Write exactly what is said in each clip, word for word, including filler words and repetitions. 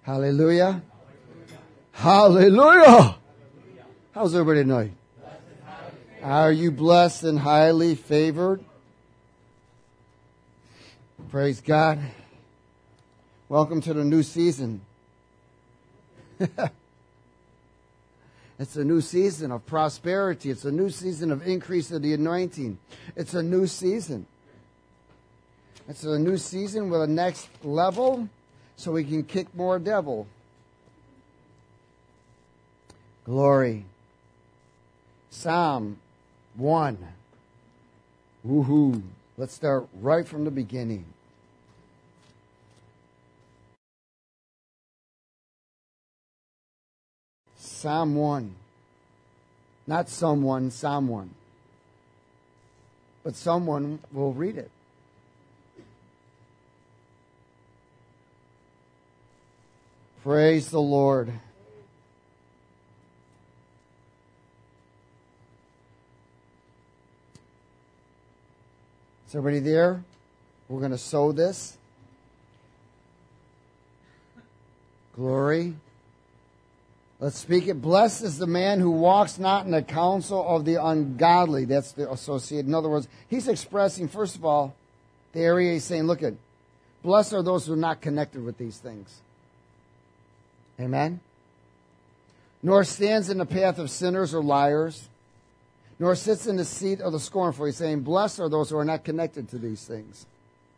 Hallelujah. Hallelujah. How's everybody tonight? Are you blessed and highly favored? Praise God. Welcome to the new season. It's a new season of prosperity. It's a new season of increase of the anointing. It's a new season. It's a new season with a next level so we can kick more devil. Glory. Psalm one. Woohoo. Let's start right from the beginning. Psalm one. Not someone, Psalm one. But someone will read it. Praise the Lord. Is everybody there? We're going to sow this. Glory. Let's speak it. Blessed is the man who walks not in the counsel of the ungodly. That's the associated. In other words, he's expressing, first of all, the area he's saying, look at, blessed are those who are not connected with these things. Amen? Nor stands in the path of sinners or liars, nor sits in the seat of the scornful. He's saying, blessed are those who are not connected to these things.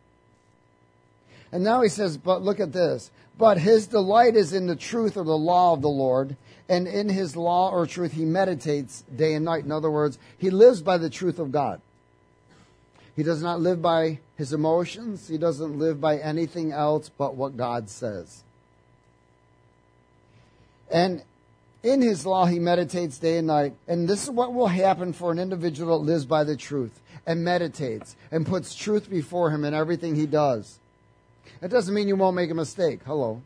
And now he says, but look at this. But his delight is in the truth of the law of the Lord, and in his law or truth he meditates day and night. In other words, he lives by the truth of God. He does not live by his emotions. He doesn't live by anything else but what God says. And in his law he meditates day and night. And this is what will happen for an individual that lives by the truth and meditates and puts truth before him in everything he does. It doesn't mean you won't make a mistake. Hello.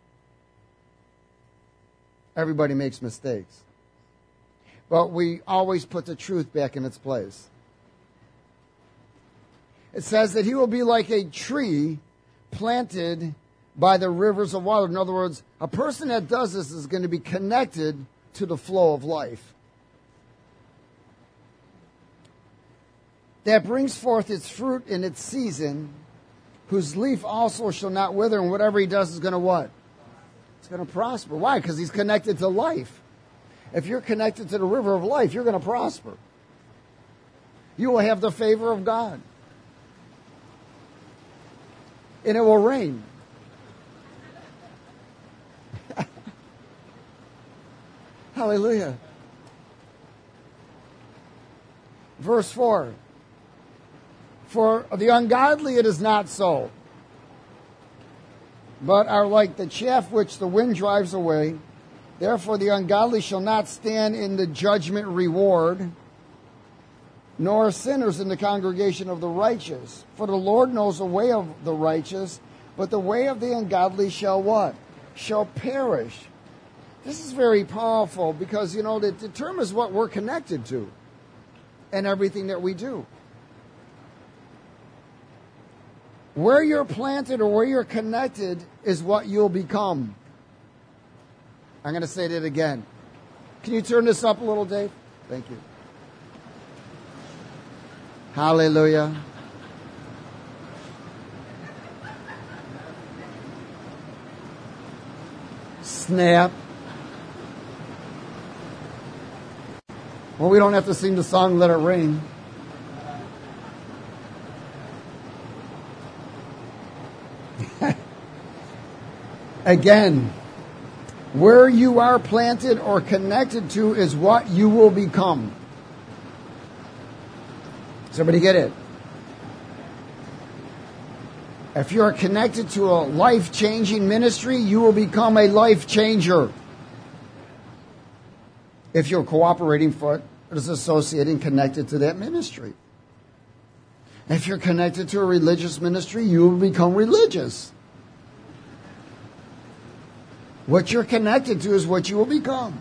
Everybody makes mistakes. But we always put the truth back in its place. It says that he will be like a tree planted by the rivers of water. In other words, a person that does this is going to be connected to the flow of life. That brings forth its fruit in its season, whose leaf also shall not wither, and whatever he does is going to what? It's going to prosper. Why? Because he's connected to life. If you're connected to the river of life, you're going to prosper. You will have the favor of God. And it will rain. Hallelujah. Verse four. For the ungodly it is not so, but are like the chaff which the wind drives away. Therefore the ungodly shall not stand in the judgment reward, nor sinners in the congregation of the righteous. For the Lord knows the way of the righteous, but the way of the ungodly shall what? Shall perish. This is very powerful because, you know, it determines what we're connected to and everything that we do. Where you're planted or where you're connected is what you'll become. I'm going to say that again. Can you turn this up a little, Dave? Thank you. Hallelujah. Snap. Well, we don't have to sing the song, Let It Rain. Again, where you are planted or connected to is what you will become. Does everybody get it? If you're connected to a life-changing ministry, you will become a life changer. If you're cooperating for it, it is associated and connected to that ministry. If you're connected to a religious ministry, you will become religious. What you're connected to is what you will become.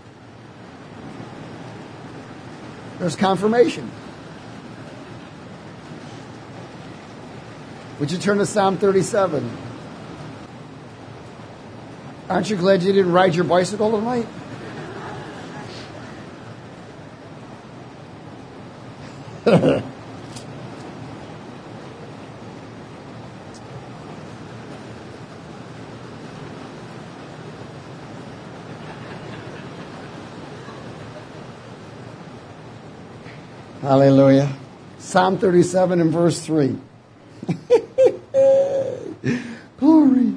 There's confirmation. Would you turn to Psalm thirty-seven? Aren't you glad you didn't ride your bicycle tonight? Hallelujah. Psalm thirty-seven and verse three. Glory.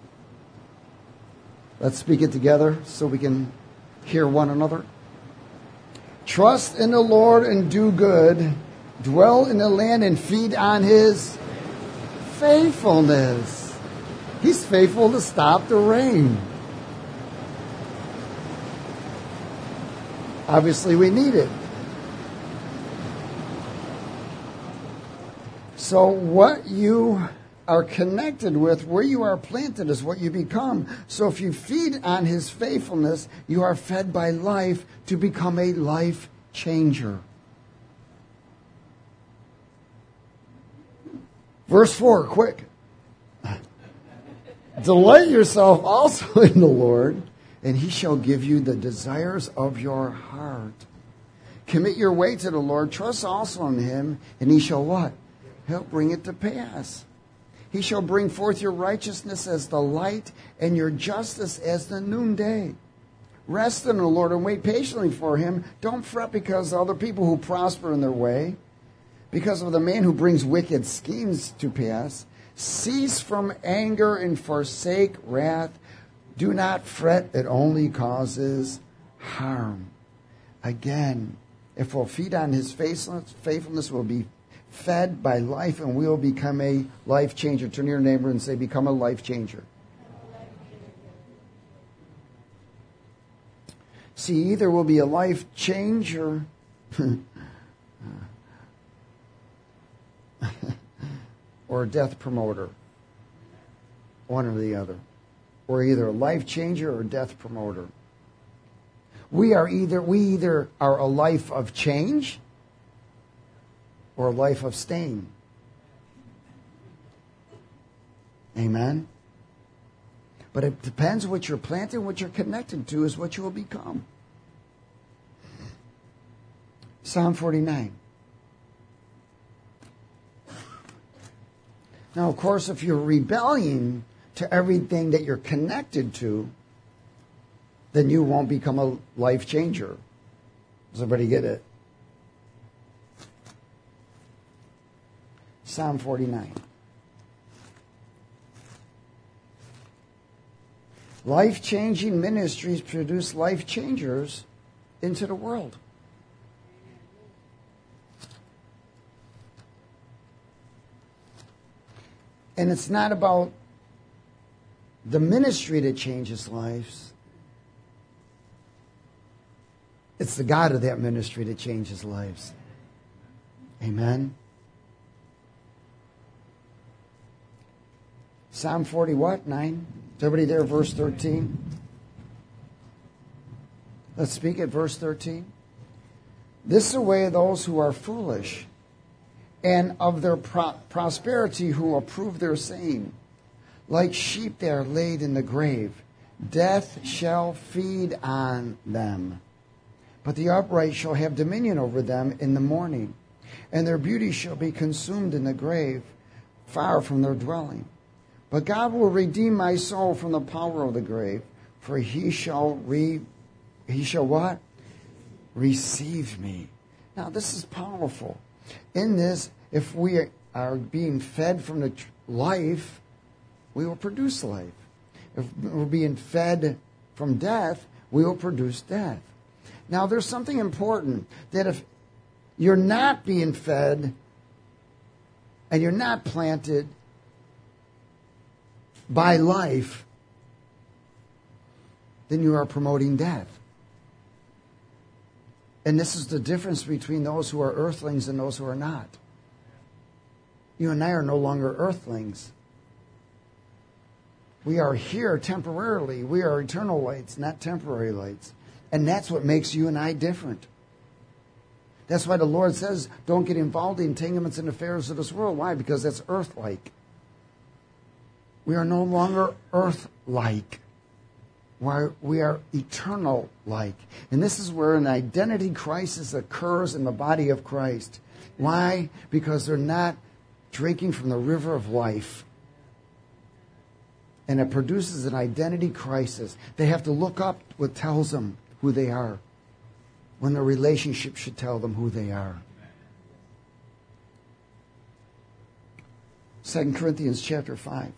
Let's speak it together so we can hear one another. Trust in the Lord and do good. Dwell in the land and feed on His faithfulness. He's faithful to stop the rain. Obviously, we need it. So what you are connected with, where you are planted, is what you become. So if you feed on His faithfulness, you are fed by life to become a life changer. Verse four, quick. Delight yourself also in the Lord, and He shall give you the desires of your heart. Commit your way to the Lord. Trust also in Him, and He shall what? He'll bring it to pass. He shall bring forth your righteousness as the light and your justice as the noonday. Rest in the Lord and wait patiently for Him. Don't fret because of other people who prosper in their way, because of the man who brings wicked schemes to pass. Cease from anger and forsake wrath. Do not fret, it only causes harm. Again, if we'll feed on His faithfulness, faithfulness will be fed by life, and we will become a life changer. Turn to your neighbor and say, become a life changer. See, either we'll be a life changer or a death promoter. One or the other. We're either a life changer or a death promoter. We are either we either are a life of change or a life of stain. Amen? But it depends what you're planting, what you're connected to is what you will become. Psalm forty-nine. Now, of course, if you're rebelling to everything that you're connected to, then you won't become a life changer. Does everybody get it? Psalm forty-nine. Life-changing ministries produce life changers into the world. And it's not about the ministry that changes lives. It's the God of that ministry that changes lives. Amen? Psalm forty what? nine? Is everybody there? Verse thirteen? Let's speak at verse thirteen. This is the way of those who are foolish, and of their pro- prosperity who approve their saying. Like sheep they are laid in the grave. Death shall feed on them. But the upright shall have dominion over them in the morning, and their beauty shall be consumed in the grave, far from their dwelling. But God will redeem my soul from the power of the grave, for He shall re, He shall what? Receive me. Now this is powerful. In this, if we are being fed from the life, we will produce life. If we're being fed from death, we will produce death. Now there's something important, that if you're not being fed and you're not planted by life, then you are promoting death. And this is the difference between those who are earthlings and those who are not. You and I are no longer earthlings. We are here temporarily. We are eternal lights, not temporary lights. And that's what makes you and I different. That's why the Lord says, don't get involved in entanglements and affairs of this world. Why? Because that's earth-like. We are no longer earth-like. why we are eternal-like. And this is where an identity crisis occurs in the body of Christ. Why? Because they're not drinking from the river of life. And it produces an identity crisis. They have to look up what tells them who they are, when their relationship should tell them who they are. Second Corinthians chapter five.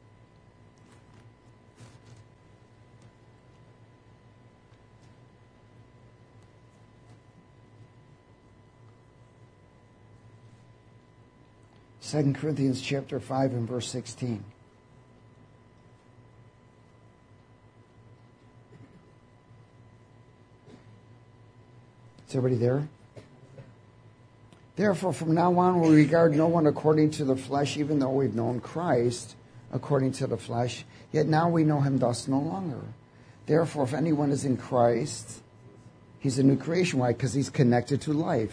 Second Corinthians chapter five and verse sixteen. Is everybody there? Therefore, from now on, we regard no one according to the flesh, even though we've known Christ according to the flesh. Yet now we know him thus no longer. Therefore, if anyone is in Christ, he's a new creation. Why? Because he's connected to life.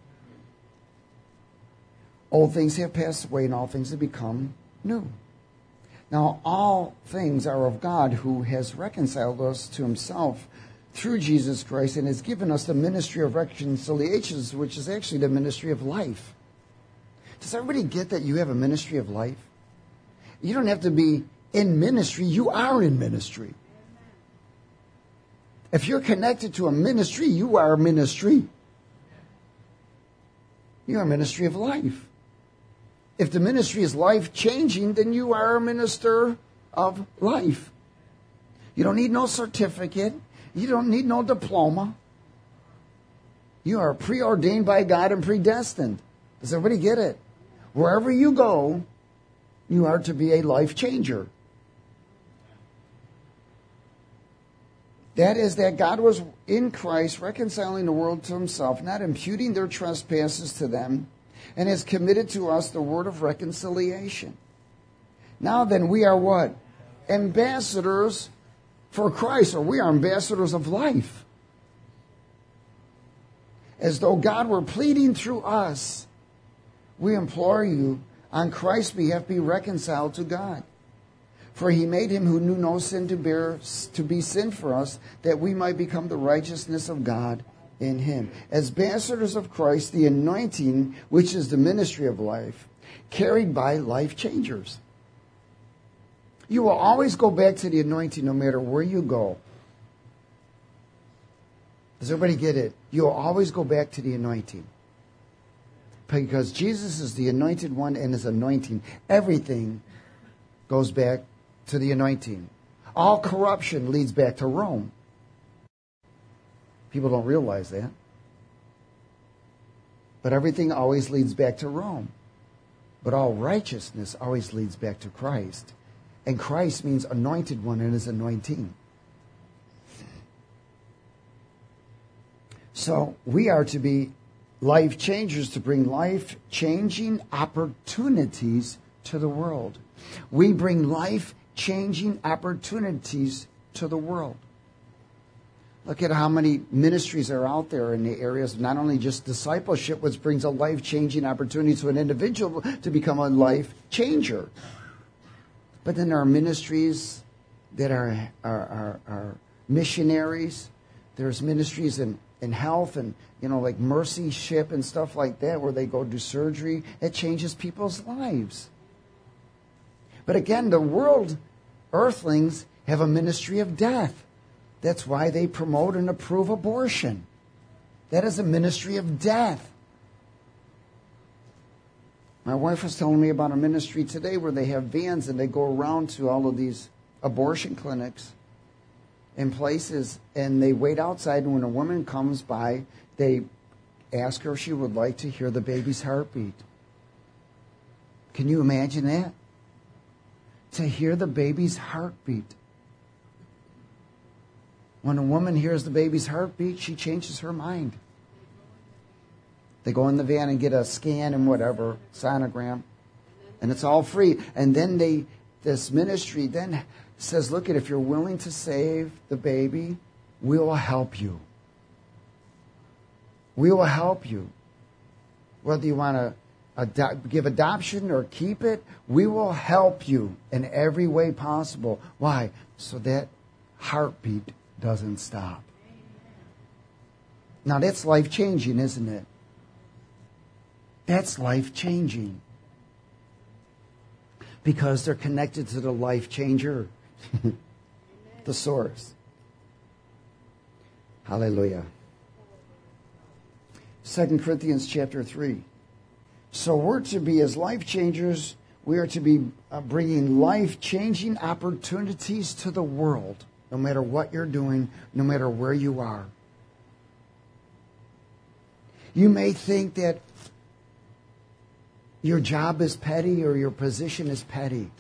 Old things have passed away, and all things have become new. Now, all things are of God, who has reconciled us to himself through Jesus Christ and has given us the ministry of reconciliation, which is actually the ministry of life. Does everybody get that you have a ministry of life? You don't have to be in ministry. You are in ministry. If you're connected to a ministry, you are a ministry. You are a ministry of life. If the ministry is life-changing, then you are a minister of life. You don't need no certificate. You don't need no diploma. You are preordained by God and predestined. Does everybody get it? Wherever you go, you are to be a life changer. That is, that God was in Christ reconciling the world to himself, not imputing their trespasses to them, and has committed to us the word of reconciliation. Now then, we are what? Ambassadors for Christ, or we are ambassadors of life. As though God were pleading through us, we implore you, on Christ's behalf, be reconciled to God. For he made him who knew no sin to bear to be sin for us, that we might become the righteousness of God in him. As ambassadors of Christ, the anointing, which is the ministry of life, carried by life changers. You will always go back to the anointing no matter where you go. Does everybody get it? You'll always go back to the anointing. Because Jesus is the anointed one, and his anointing, everything goes back to the anointing. All corruption leads back to Rome. People don't realize that. But everything always leads back to Rome. But all righteousness always leads back to Christ. And Christ means anointed one and his anointing. So we are to be life changers, to bring life-changing opportunities to the world. We bring life-changing opportunities to the world. Look at how many ministries are out there in the areas of not only just discipleship, which brings a life-changing opportunity to an individual to become a life changer. But then there are ministries that are, are, are, are missionaries. There's ministries in, in health and, you know, like Mercy Ship and stuff like that, where they go do surgery. It changes people's lives. But again, the world, earthlings, have a ministry of death. That's why they promote and approve abortion. That is a ministry of death. My wife was telling me about a ministry today where they have vans and they go around to all of these abortion clinics and places, and they wait outside, and when a woman comes by, they ask her if she would like to hear the baby's heartbeat. Can you imagine that? To hear the baby's heartbeat. When a woman hears the baby's heartbeat, she changes her mind. They go in the van and get a scan and whatever, sonogram, and it's all free. And then they, this ministry then says, look, if you're willing to save the baby, we will help you. We will help you. Whether you want to adopt, give adoption or keep it, we will help you in every way possible. Why? So that heartbeat doesn't stop. Now that's life-changing, isn't it? That's life-changing. Because they're connected to the life changer, the source. Hallelujah. Second Corinthians chapter three. So we're to be as life changers. We are to be uh, bringing life-changing opportunities to the world, no matter what you're doing, no matter where you are. You may think that your job is petty or your position is petty.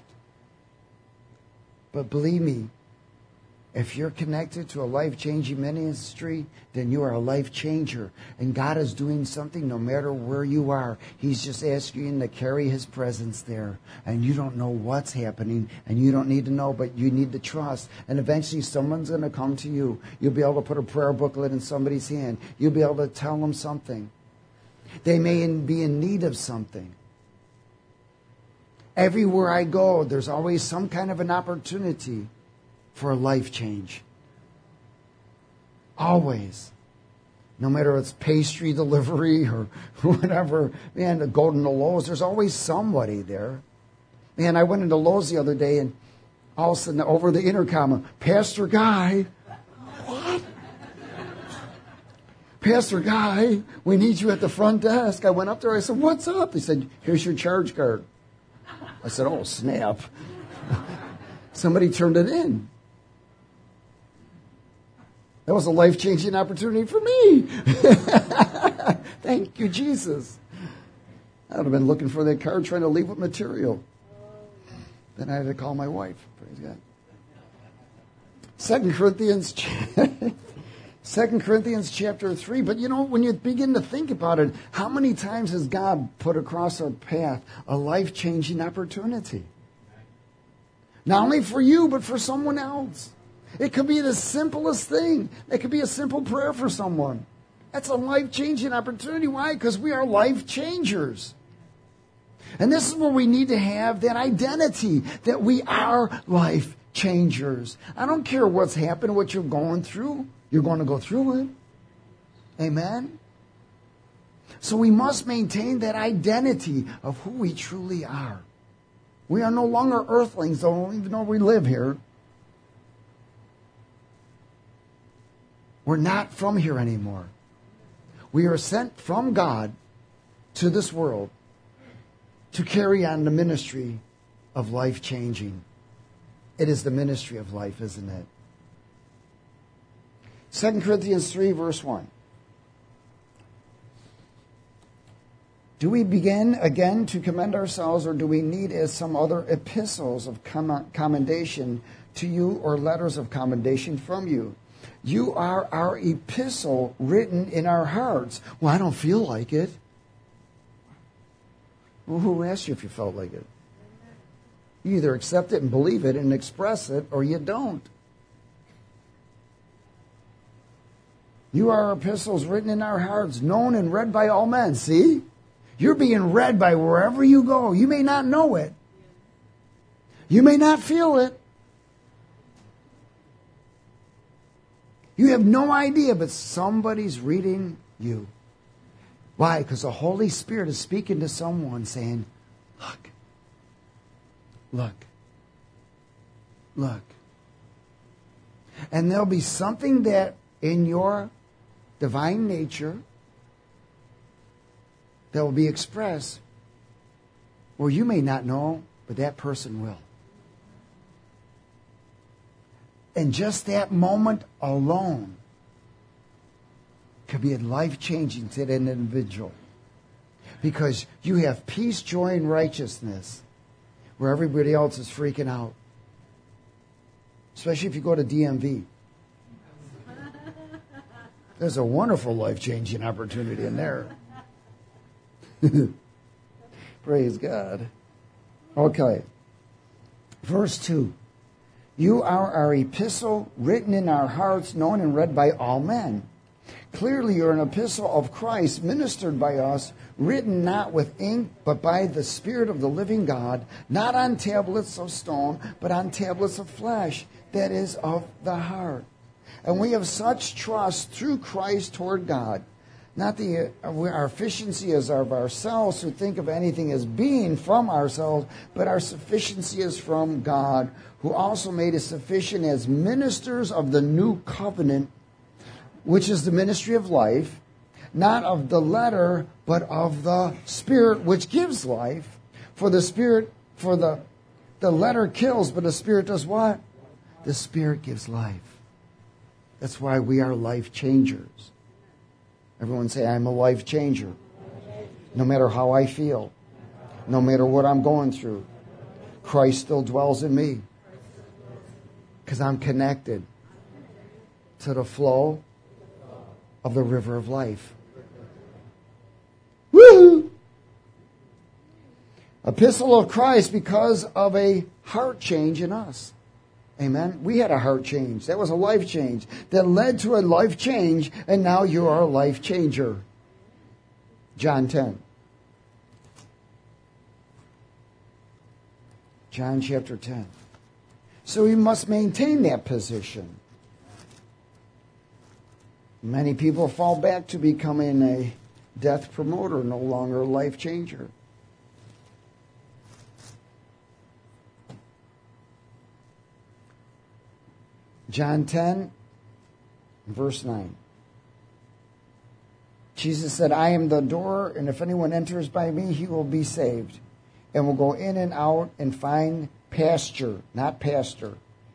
But believe me, if you're connected to a life-changing ministry, then you are a life changer. And God is doing something no matter where you are. He's just asking you to carry His presence there. And you don't know what's happening, and you don't need to know, but you need to trust. And eventually someone's going to come to you. You'll be able to put a prayer booklet in somebody's hand. You'll be able to tell them something. They may be in need of something. Everywhere I go, there's always some kind of an opportunity for a life change. Always. No matter if it's pastry delivery or whatever. Man, go to Lowe's, there's always somebody there. Man, I went into Lowe's the other day and all of a sudden over the intercom, Pastor Guy. What? Pastor Guy, we need you at the front desk. I went up there, I said, what's up? He said, here's your charge card. I said, oh, snap. Somebody turned it in. That was a life-changing opportunity for me. Thank you, Jesus. I would have been looking for that card, trying to leave with material. Then I had to call my wife. Praise God. Second Corinthians, Second Corinthians chapter three. But you know, when you begin to think about it, how many times has God put across our path a life-changing opportunity? Not only for you, but for someone else. It could be the simplest thing. It could be a simple prayer for someone. That's a life-changing opportunity. Why? Because we are life changers. And this is where we need to have that identity that we are life changers. I don't care what's happened, what you're going through. You're going to go through it. Amen? So we must maintain that identity of who we truly are. We are no longer earthlings, though, even though we live here. We're not from here anymore. We are sent from God to this world to carry on the ministry of life changing. It is the ministry of life, isn't it? Second Corinthians three, verse one. Do we begin again to commend ourselves, or do we need as some other epistles of commendation to you or letters of commendation from you? You are our epistle written in our hearts. Well, I don't feel like it. Well, who asked you if you felt like it? You either accept it and believe it and express it, or you don't. You are our epistles written in our hearts, known and read by all men. See? You're being read by wherever you go. You may not know it. You may not feel it. You have no idea, but somebody's reading you. Why? Because the Holy Spirit is speaking to someone saying, look, look, look. And there'll be something that in your divine nature that will be expressed where you may not know, but that person will. And just that moment alone could be life-changing to that individual. Because you have peace, joy, and righteousness where everybody else is freaking out. Especially if you go to D M V. There's a wonderful life-changing opportunity in there. Praise God. Okay. Verse two. You are our epistle, written in our hearts, known and read by all men. Clearly, you're an epistle of Christ, ministered by us, written not with ink, but by the Spirit of the living God, not on tablets of stone, but on tablets of flesh. that is of the heart. And we have such trust through Christ toward God. Not the our efficiency is of ourselves to think of anything as being from ourselves, but our sufficiency is from God, who also made us sufficient as ministers of the new covenant, which is the ministry of life, not of the letter, but of the Spirit, which gives life. For the Spirit, for the the letter kills, but the Spirit does what? The Spirit gives life. That's why we are life changers. Everyone say, I'm a life changer. No matter how I feel, no matter what I'm going through, Christ still dwells in me. Because I'm connected to the flow of the river of life. Woo! Epistle of Christ because of a heart change in us. Amen. We had a heart change. That was a life change. That led to a life change, and now you are a life changer. John ten. John chapter ten. So we must maintain that position. Many people fall back to becoming a death promoter, no longer a life changer. John ten, verse nine. Jesus said, I am the door, and if anyone enters by me, he will be saved, and will go in and out and find pasture, not pastor.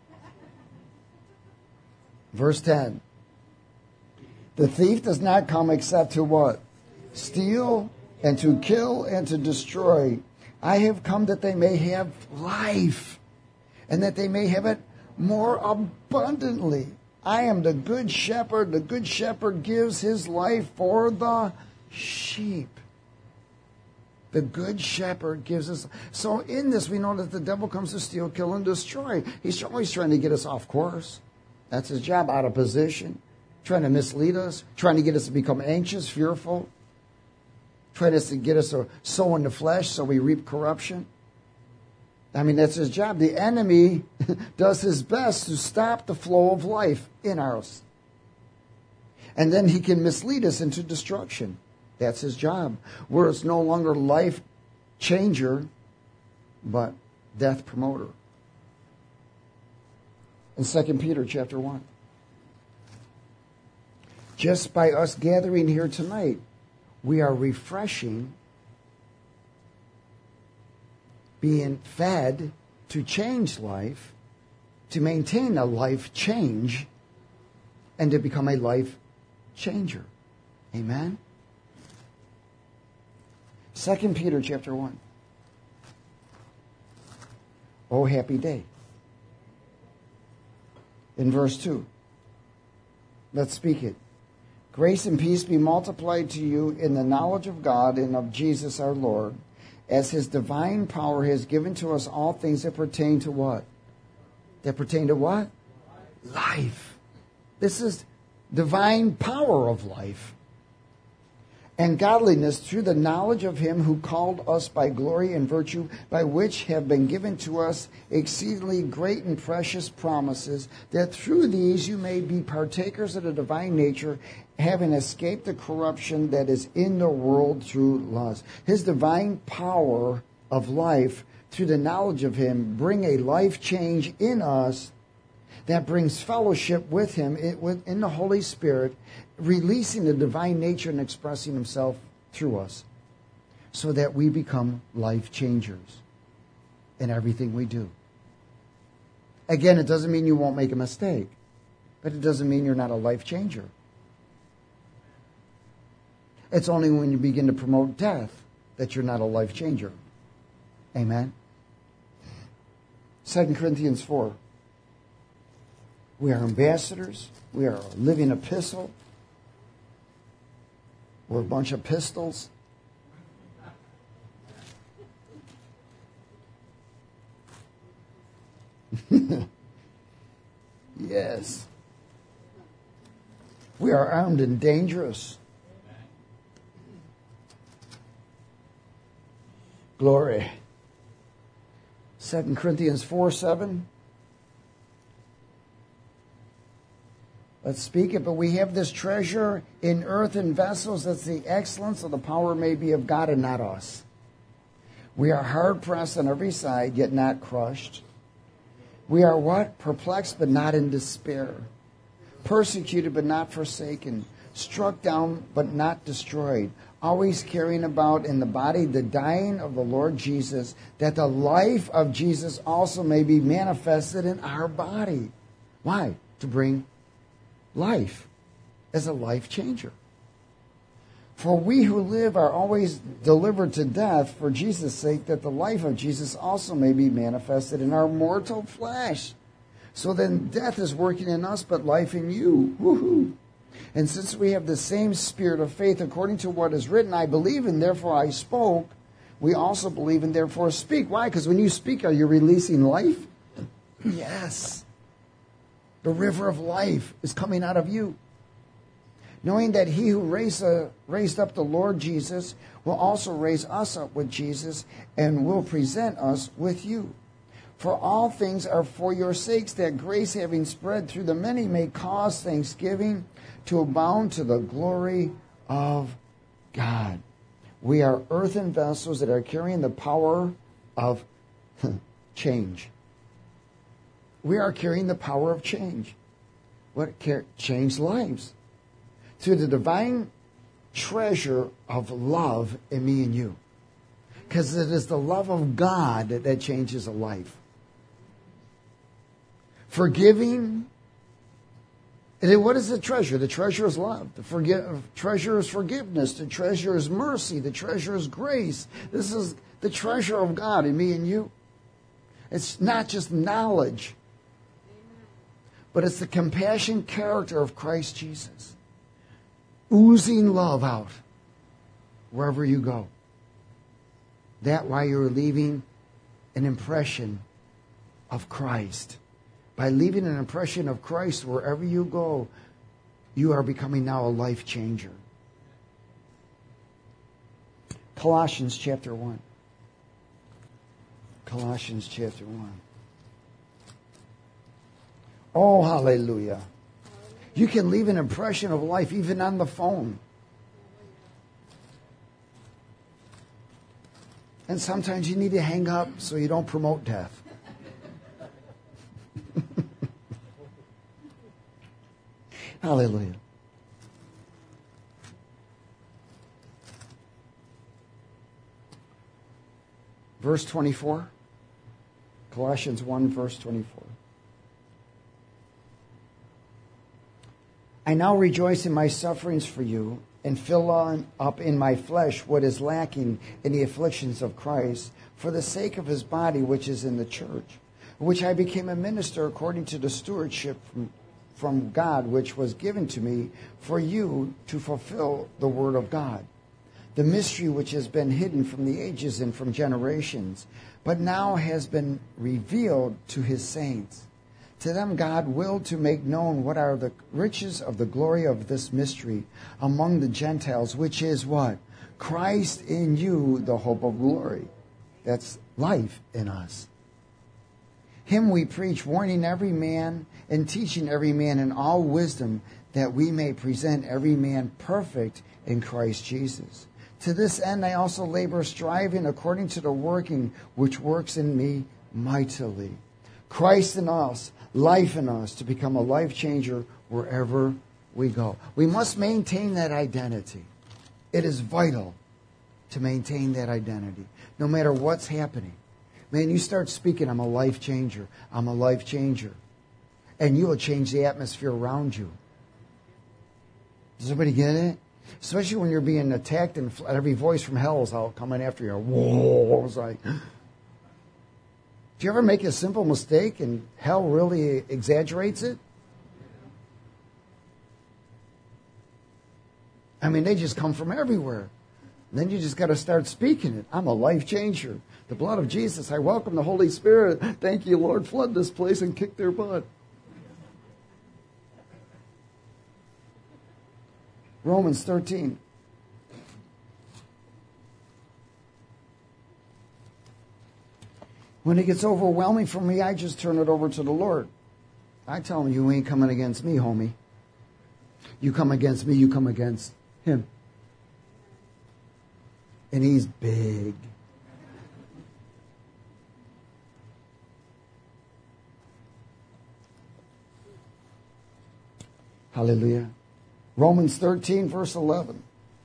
Verse ten. The thief does not come except to what? Steal, and to kill, and to destroy. I have come that they may have life, and that they may have it more abundantly. I am the good shepherd. The good shepherd gives his life for the sheep. The good shepherd gives us. So in this, we know that the devil comes to steal, kill, and destroy. He's always trying to get us off course. That's his job, out of position. Trying to mislead us. Trying to get us to become anxious, fearful. Trying to get us to sow in the flesh so we reap corruption. I mean, that's his job. The enemy does his best to stop the flow of life in us. And then he can mislead us into destruction. That's his job. Where it's no longer life changer, but death promoter. In Second Peter chapter one. Just by us gathering here tonight, we are refreshing, being fed to change life, to maintain a life change, and to become a life changer. Amen? Second Peter chapter one. Oh, happy day. In verse two. Let's speak it. Grace and peace be multiplied to you in the knowledge of God and of Jesus our Lord, as his divine power has given to us all things that pertain to what? That pertain to what? Life. This is divine power of life. And godliness through the knowledge of him who called us by glory and virtue, by which have been given to us exceedingly great and precious promises, that through these you may be partakers of the divine nature, having escaped the corruption that is in the world through lust. His divine power of life, through the knowledge of him, bring a life change in us that brings fellowship with him in the Holy Spirit, releasing the divine nature and expressing himself through us, so that we become life changers in everything we do. Again, it doesn't mean you won't make a mistake, but it doesn't mean you're not a life changer. It's only when you begin to promote death that you're not a life changer. Amen? Second Corinthians four. We are ambassadors. We are a living epistle. We're a bunch of pistols. Yes. We are armed and dangerous. Glory. Second Corinthians four seven. Let's speak it. But we have this treasure in earthen vessels, that the excellence of the power may be of God and not us. We are hard pressed on every side, yet not crushed. We are what? Perplexed, but not in despair. Persecuted, but not forsaken. Struck down, but not destroyed. Always carrying about in the body the dying of the Lord Jesus, that the life of Jesus also may be manifested in our body. Why? To bring life as a life changer. For we who live are always delivered to death for Jesus' sake, that the life of Jesus also may be manifested in our mortal flesh. So then death is working in us, but life in you. Woohoo! And since we have the same spirit of faith, according to what is written, I believe and therefore I spoke, we also believe and therefore speak. Why? Because when you speak, are you releasing life? Yes. The river of life is coming out of you. Knowing that he who raised, uh, raised up the Lord Jesus will also raise us up with Jesus and will present us with you. For all things are for your sakes, that grace having spread through the many may cause thanksgiving to abound to the glory of God. We are earthen vessels that are carrying the power of change. We are carrying the power of change. What? Change lives. Through the divine treasure of love in me and you. Because it is the love of God that, that changes a life. Forgiving. And what is the treasure? The treasure is love. The forgive, treasure is forgiveness. The treasure is mercy. The treasure is grace. This is the treasure of God in me and you. It's not just knowledge, but it's the compassion character of Christ Jesus. Oozing love out wherever you go. That why you're leaving an impression of Christ. By leaving an impression of Christ wherever you go, you are becoming now a life changer. Colossians chapter one. Colossians chapter one. Oh, hallelujah. You can leave an impression of life even on the phone. And sometimes you need to hang up so you don't promote death. Hallelujah. Verse twenty-four. Colossians one, verse twenty-four. I now rejoice in my sufferings for you, and fill on up in my flesh what is lacking in the afflictions of Christ, for the sake of his body which is in the church, which I became a minister according to the stewardship from, from God which was given to me for you to fulfill the word of God, the mystery which has been hidden from the ages and from generations, but now has been revealed to his saints. To them God willed to make known what are the riches of the glory of this mystery among the Gentiles, which is what? Christ in you, the hope of glory. That's life in us. Him we preach, warning every man and teaching every man in all wisdom, that we may present every man perfect in Christ Jesus. To this end I also labor, striving according to the working which works in me mightily. Christ in us, life in us, to become a life changer wherever we go. We must maintain that identity. It is vital to maintain that identity, no matter what's happening. Man, you start speaking, I'm a life changer. I'm a life changer. And you will change the atmosphere around you. Does everybody get it? Especially when you're being attacked and every voice from hell is out coming after you. Whoa, it's like... Do you ever make a simple mistake and hell really exaggerates it? I mean, they just come from everywhere. And then you just got to start speaking it. I'm a life changer. The blood of Jesus. I welcome the Holy Spirit. Thank you, Lord. Flood this place and kick their butt. Romans thirteen. When it gets overwhelming for me, I just turn it over to the Lord. I tell him, you ain't coming against me, homie. You come against me, you come against him. And he's big. Hallelujah. Romans thirteen, verse eleven.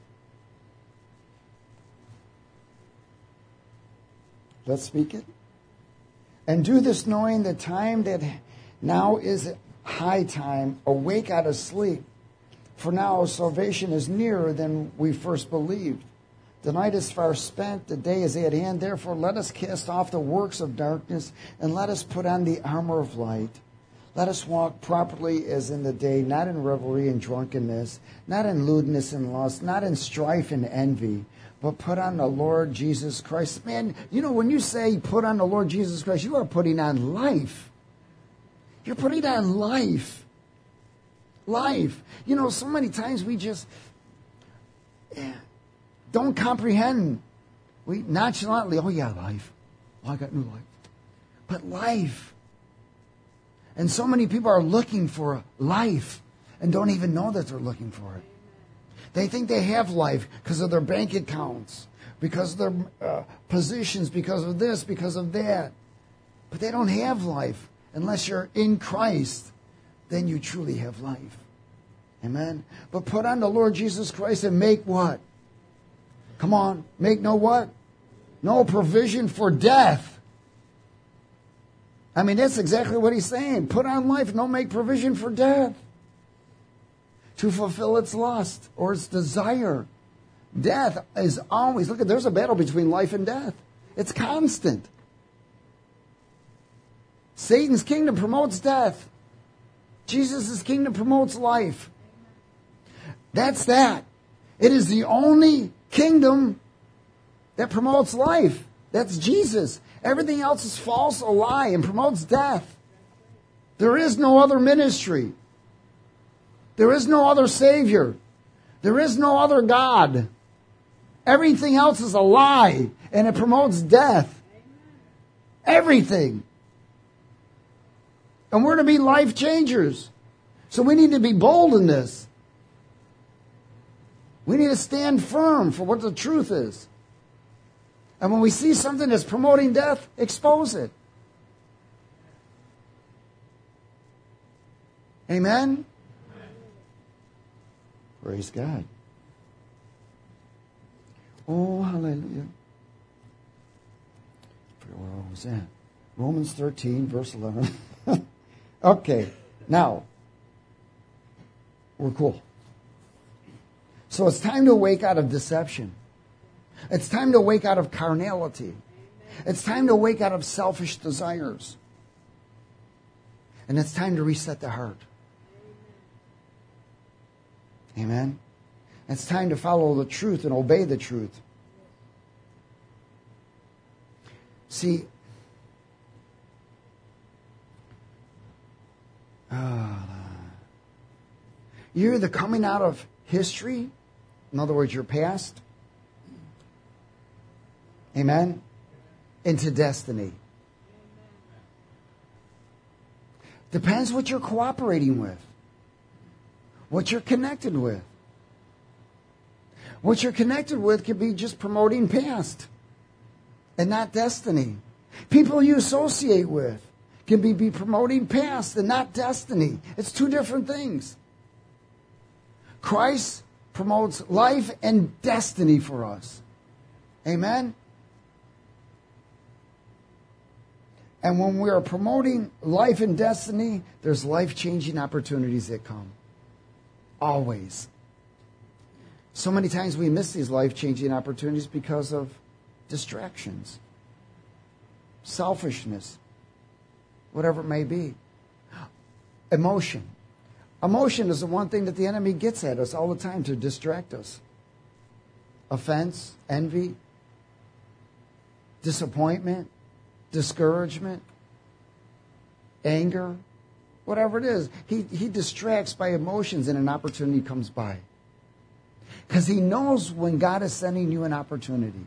Let's speak it. And do this knowing the time that now is high time. Awake out of sleep. For now salvation is nearer than we first believed. The night is far spent, the day is at hand. Therefore let us cast off the works of darkness, and let us put on the armor of light. Let us walk properly as in the day, not in revelry and drunkenness, not in lewdness and lust, not in strife and envy, but put on the Lord Jesus Christ. Man, you know, when you say put on the Lord Jesus Christ, you are putting on life. You're putting on life. Life. You know, so many times we just yeah, don't comprehend. We nonchalantly, oh yeah, life. Oh, I got new life. But life. And so many people are looking for life and don't even know that they're looking for it. They think they have life because of their bank accounts, because of their uh, positions, because of this, because of that. But they don't have life unless you're in Christ. Then you truly have life. Amen? But put on the Lord Jesus Christ and make what? Come on. Make no what? No provision for death. I mean, that's exactly what he's saying. Put on life, no make provision for death. To fulfill its lust or its desire. Death is always, look, there's a battle between life and death. It's constant. Satan's kingdom promotes death. Jesus' kingdom promotes life. That's that. It is the only kingdom that promotes life. That's Jesus. Everything else is false, a lie, and promotes death. There is no other ministry. There is no other Savior. There is no other God. Everything else is a lie, and it promotes death. Everything. And we're to be life changers. So we need to be bold in this. We need to stand firm for what the truth is. And when we see something that's promoting death, expose it. Amen? Praise God. Oh, hallelujah. I forget where I was at. Romans thirteen, verse eleven. Okay, now, we're cool. So it's time to wake out of deception. It's time to wake out of carnality. It's time to wake out of selfish desires. And it's time to reset the heart. Amen? It's time to follow the truth and obey the truth. See, uh, you're either coming out of history, in other words, your past, amen, into destiny. Depends what you're cooperating with, what you're connected with. What you're connected with could be just promoting past and not destiny. People you associate with can be, be promoting past and not destiny. It's two different things. Christ promotes life and destiny for us. Amen? And when we are promoting life and destiny, there's life-changing opportunities that come. Always. So many times we miss these life-changing opportunities because of distractions, selfishness, whatever it may be. Emotion. Emotion is the one thing that the enemy gets at us all the time to distract us. Offense, envy, disappointment, discouragement, anger, whatever it is. He, he distracts by emotions and an opportunity comes by. Because he knows when God is sending you an opportunity.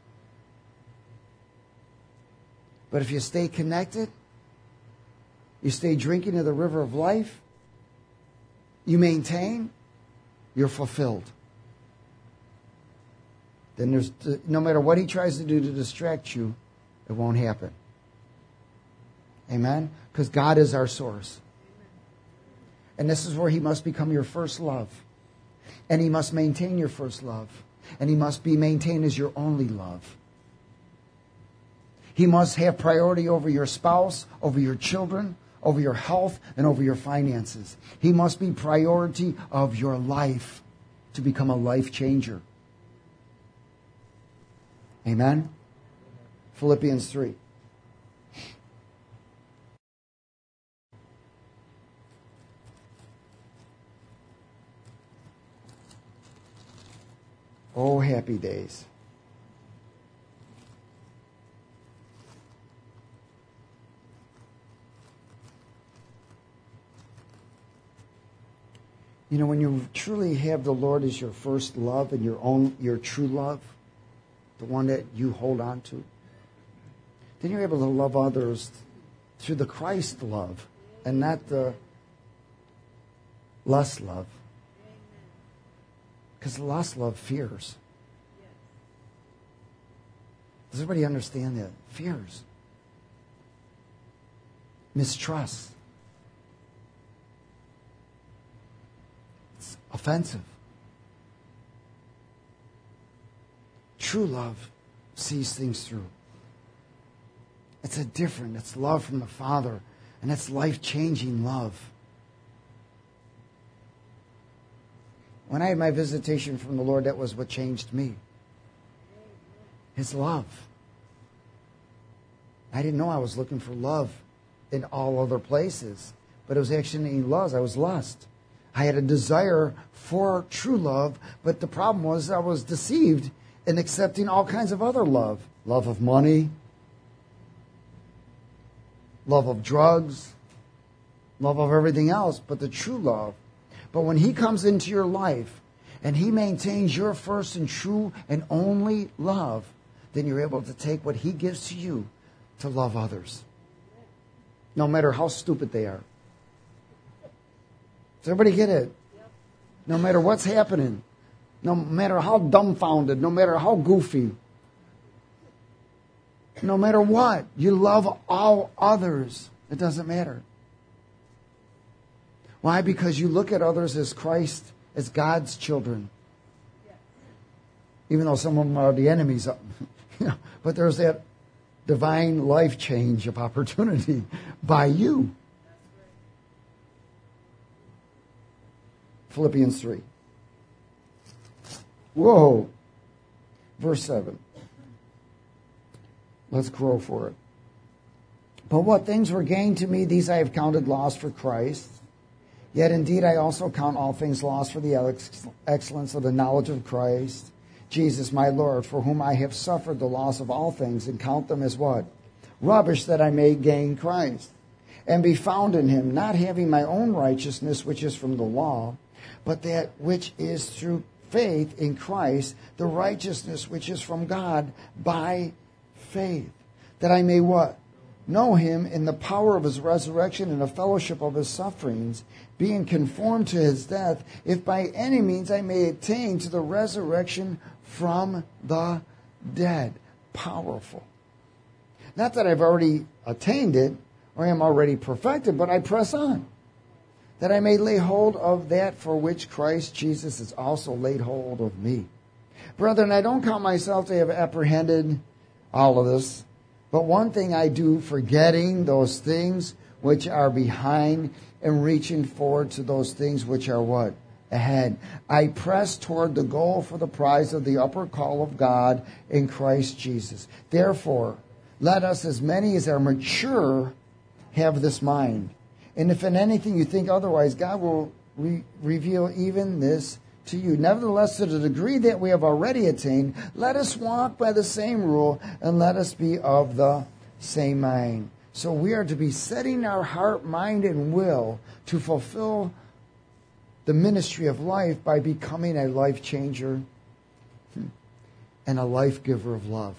But if you stay connected, you stay drinking of the river of life, you maintain, you're fulfilled. Then there's, no matter what he tries to do to distract you, it won't happen. Amen? Because God is our source. And this is where he must become your first love. And he must maintain your first love. And he must be maintained as your only love. He must have priority over your spouse, over your children, over your health, and over your finances. He must be priority of your life to become a life changer. Amen? Philippians three. Oh, happy days. You know, when you truly have the Lord as your first love and your own, your true love, the one that you hold on to, then you're able to love others through the Christ love and not the lust love. Because lust love fears. Does everybody understand that? Fears. Mistrust. It's offensive. True love sees things through. It's a different, it's love from the Father, and it's life-changing love. When I had my visitation from the Lord, that was what changed me. His love. I didn't know I was looking for love in all other places, but it was actually in love. I was lost. I had a desire for true love, but the problem was I was deceived in accepting all kinds of other love. Love of money, love of drugs, love of everything else, but the true love. But when he comes into your life and he maintains your first and true and only love, then you're able to take what he gives to you to love others. No matter how stupid they are. Does everybody get it? No matter what's happening. No matter how dumbfounded. No matter how goofy. No matter what. You love all others. It doesn't matter. Why? Because you look at others as Christ, as God's children. Even though some of them are the enemies. You know, but there's that divine life change of opportunity by you. Philippians three. Whoa. Verse seven. Let's grow for it. But what things were gained to me, these I have counted loss for Christ. Yet indeed I also count all things lost for the ex- excellence of the knowledge of Christ, Jesus my Lord, for whom I have suffered the loss of all things, and count them as what? Rubbish, that I may gain Christ, and be found in him, not having my own righteousness, which is from the law, but that which is through faith in Christ, the righteousness which is from God by faith. That I may what? Know him in the power of his resurrection and the fellowship of his sufferings, being conformed to his death, if by any means I may attain to the resurrection from the dead. Powerful. Not that I've already attained it or am already perfected, but I press on, that I may lay hold of that for which Christ Jesus has also laid hold of me. Brethren, I don't count myself to have apprehended all of this, but one thing I do, forgetting those things which are behind and reaching forward to those things which are what? Ahead. I press toward the goal for the prize of the upper call of God in Christ Jesus. Therefore, let us, as many as are mature, have this mind. And if in anything you think otherwise, God will re- reveal even this to you. Nevertheless, to the degree that we have already attained, let us walk by the same rule, and let us be of the same mind. So we are to be setting our heart, mind, and will to fulfill the ministry of life by becoming a life changer and a life giver of love.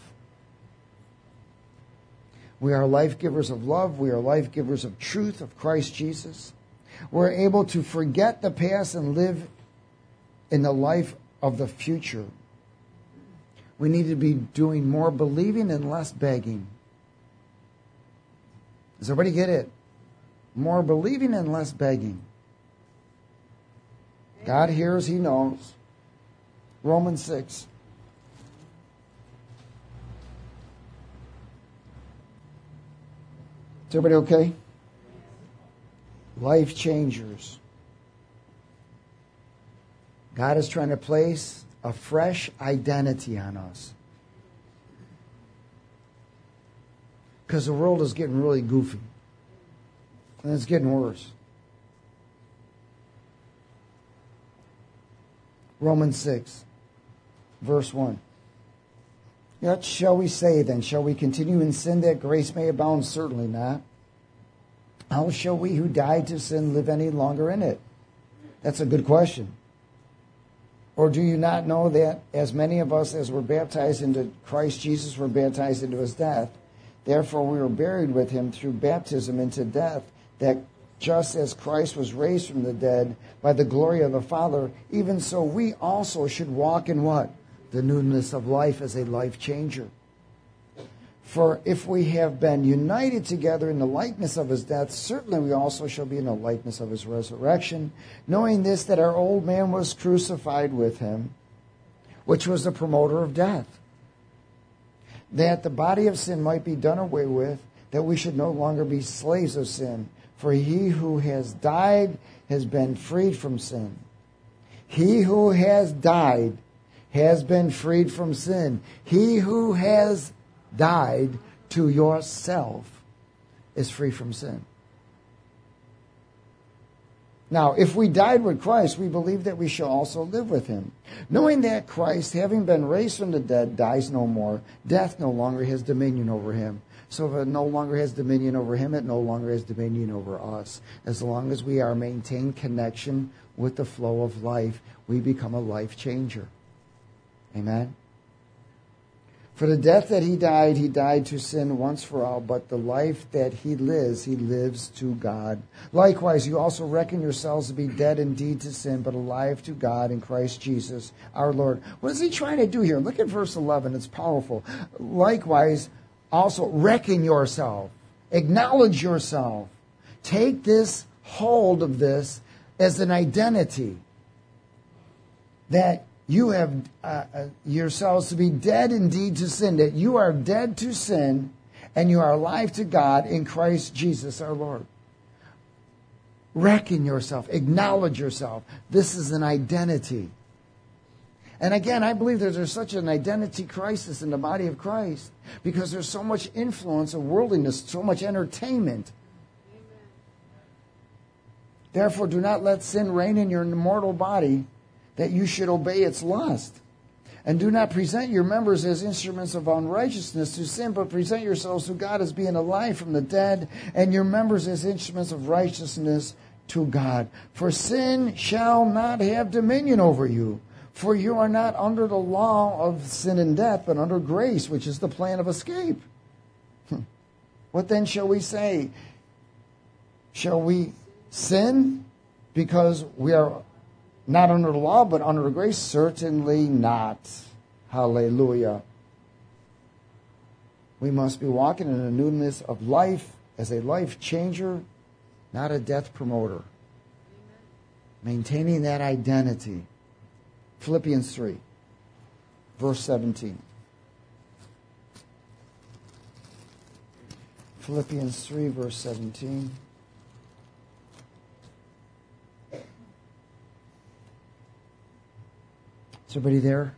We are life givers of love. We are life givers of truth, of Christ Jesus. We're able to forget the past and live in the life of the future. We need to be doing more believing and less begging. Does everybody get it? More believing and less begging. God hears, He knows. Romans six. Is everybody okay? Life changers. God is trying to place a fresh identity on us. Because the world is getting really goofy. And it's getting worse. Romans six, verse one. What shall we say then? Shall we continue in sin that grace may abound? Certainly not. How shall we who died to sin live any longer in it? That's a good question. Or do you not know that as many of us as were baptized into Christ Jesus were baptized into His death? Therefore we were buried with Him through baptism into death, that just as Christ was raised from the dead by the glory of the Father, even so we also should walk in what? The newness of life as a life changer. For if we have been united together in the likeness of His death, certainly we also shall be in the likeness of His resurrection, knowing this, that our old man was crucified with Him, which was the promoter of death, that the body of sin might be done away with, that we should no longer be slaves of sin. For he who has died has been freed from sin. He who has died has been freed from sin. He who has died to yourself is free from sin. Now, if we died with Christ, we believe that we shall also live with Him. Knowing that Christ, having been raised from the dead, dies no more, death no longer has dominion over Him. So if it no longer has dominion over Him, it no longer has dominion over us. As long as we are maintain connection with the flow of life, we become a life changer. Amen? For the death that He died, He died to sin once for all, but the life that He lives, He lives to God. Likewise, you also reckon yourselves to be dead indeed to sin, but alive to God in Christ Jesus our Lord. What is He trying to do here? Look at verse eleven. It's powerful. Likewise, also reckon yourself. Acknowledge yourself. Take this, hold of this as an identity that you have uh, uh, yourselves to be dead indeed to sin, that you are dead to sin and you are alive to God in Christ Jesus our Lord. Reckon yourself. Acknowledge yourself. This is an identity. And again, I believe that there's such an identity crisis in the body of Christ because there's so much influence of worldliness, so much entertainment. Amen. Therefore, do not let sin reign in your mortal body, that you should obey its lust. And do not present your members as instruments of unrighteousness to sin, but present yourselves to God as being alive from the dead, and your members as instruments of righteousness to God. For sin shall not have dominion over you, for you are not under the law of sin and death, but under grace, which is the plan of escape. What then shall we say? Shall we sin because we are not under the law, but under the grace? Certainly not. Hallelujah. We must be walking in a newness of life as a life changer, not a death promoter. Amen. Maintaining that identity. Philippians three, verse seventeen. Philippians three, verse seventeen. Is everybody there?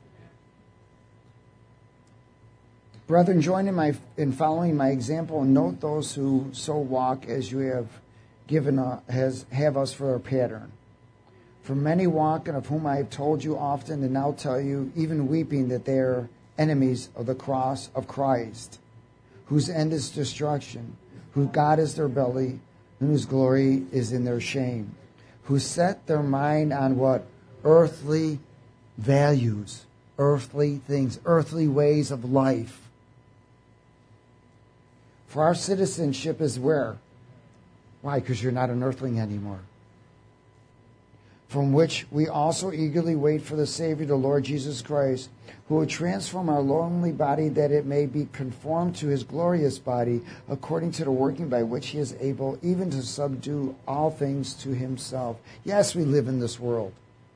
Brethren, join in my in following my example and note those who so walk as you have given uh, has have us for a pattern. For many walk, and of whom I have told you often, and now tell you, even weeping, that they are enemies of the cross of Christ, whose end is destruction, whose God is their belly, and whose glory is in their shame, who set their mind on what? Earthly values, earthly things, earthly ways of life. For our citizenship is where? Why? Because you're not an earthling anymore. from which we also eagerly wait for the Savior, the Lord Jesus Christ, who will transform our lowly body that it may be conformed to his glorious body, according to the working by which he is able even to subdue all things to himself. Yes, we live in this world,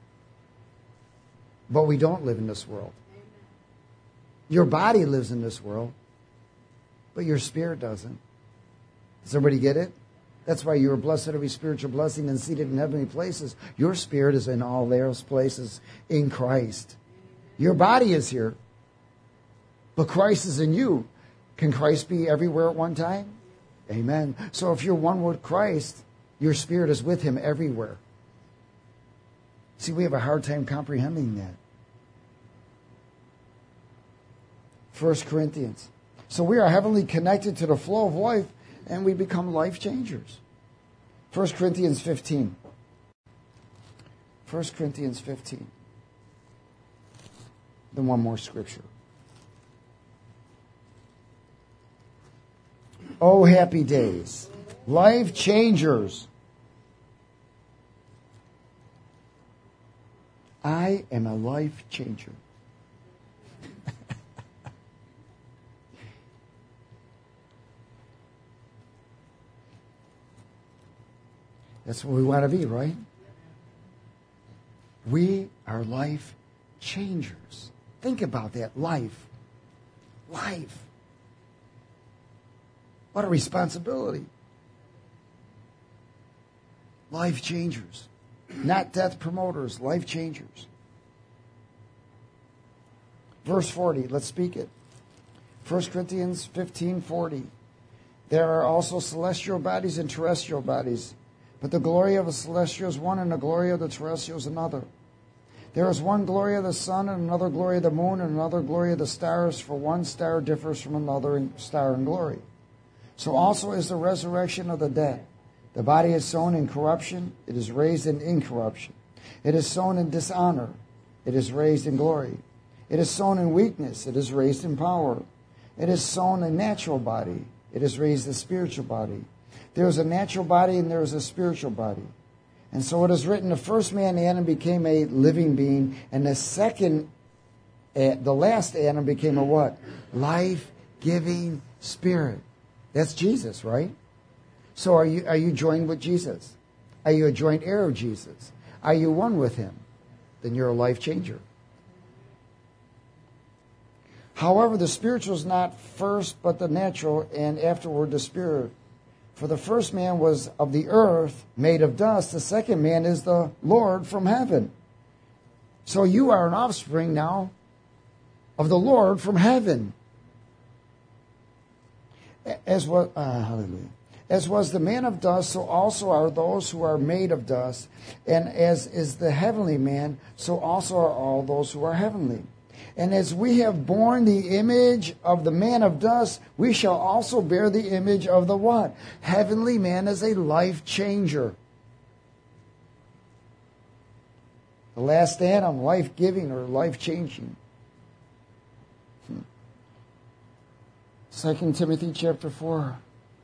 but we don't live in this world. Your body lives in this world, but your spirit doesn't. Does everybody get it? That's why you are blessed with every spiritual blessing and seated in heavenly places. Your spirit is in all those places in Christ. Your body is here, but Christ is in you. Can Christ be everywhere at one time? Amen. So if you're one with Christ, your spirit is with him everywhere. See, we have a hard time comprehending that. First Corinthians. So we are heavenly connected to the flow of life, and we become life changers. First Corinthians fifteen. First Corinthians fifteen. Then one more scripture. Oh, happy days. Life changers. I am a life changer. That's what we want to be, right? We are life changers. Think about that. Life. Life. What a responsibility. Life changers. Not death promoters, life changers. Verse forty, let's speak it. First Corinthians fifteen forty. There are also celestial bodies and terrestrial bodies, but the glory of the celestial is one, and the glory of the terrestrial is another. There is one glory of the sun, and another glory of the moon, and another glory of the stars, for one star differs from another star in glory. So also is the resurrection of the dead. The body is sown in corruption, it is raised in incorruption. It is sown in dishonor, it is raised in glory. It is sown in weakness, it is raised in power. It is sown a natural body, it is raised a spiritual body. There is a natural body and there is a spiritual body. And so it is written, the first man, Adam, became a living being, and the second, uh, the last Adam became a what? Life-giving spirit. That's Jesus, right? So are you, are you joined with Jesus? Are you a joint heir of Jesus? Are you one with him? Then you're a life changer. However, the spiritual is not first, but the natural, and afterward the spirit. For the first man was of the earth, made of dust. The second man is the Lord from heaven. So you are an offspring now of the Lord from heaven. As was, uh, hallelujah. As was the man of dust, so also are those who are made of dust. And as is the heavenly man, so also are all those who are heavenly. And as we have borne the image of the man of dust, we shall also bear the image of the what? Heavenly man as a life changer. The last Adam, life-giving or life-changing. Hmm. Second Timothy chapter four.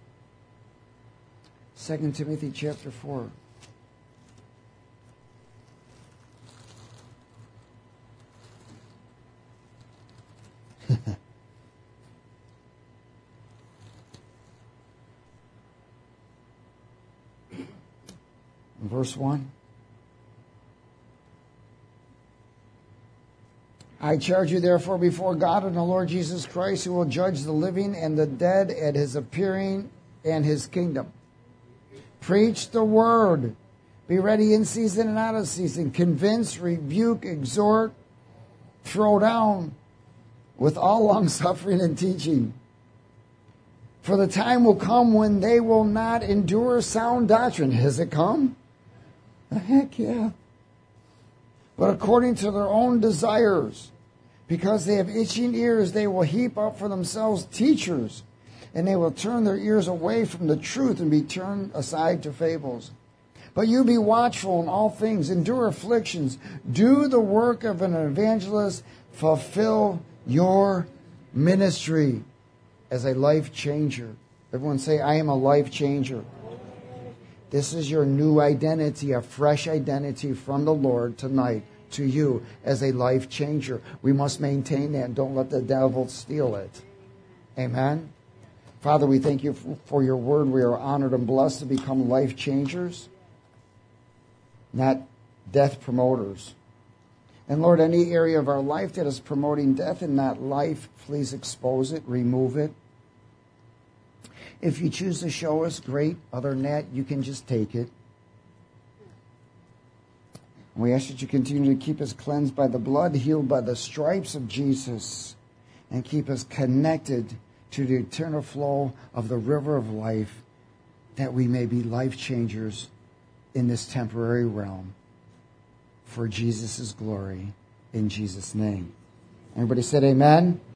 Second Timothy chapter four. Verse one. I charge you therefore before God and the Lord Jesus Christ, who will judge the living and the dead at his appearing and his kingdom. Preach the word. Be ready in season and out of season. Convince, rebuke, exhort, throw down with all long suffering and teaching. For the time will come when they will not endure sound doctrine. Has it come? Heck yeah. But according to their own desires, because they have itching ears, they will heap up for themselves teachers, and they will turn their ears away from the truth and be turned aside to fables. But you be watchful in all things, endure afflictions, do the work of an evangelist, fulfill your ministry as a life changer. Everyone say, I am a life changer. This is your new identity, a fresh identity from the Lord tonight to you as a life changer. We must maintain that and don't let the devil steal it. Amen. Father, we thank you for your word. We are honored and blessed to become life changers, not death promoters. And Lord, any area of our life that is promoting death and not life, please expose it, remove it. If you choose to show us, great. Other than that, you can just take it. And we ask that you continue to keep us cleansed by the blood, healed by the stripes of Jesus, and keep us connected to the eternal flow of the river of life, that we may be life changers in this temporary realm for Jesus' glory, in Jesus' name. Everybody said amen.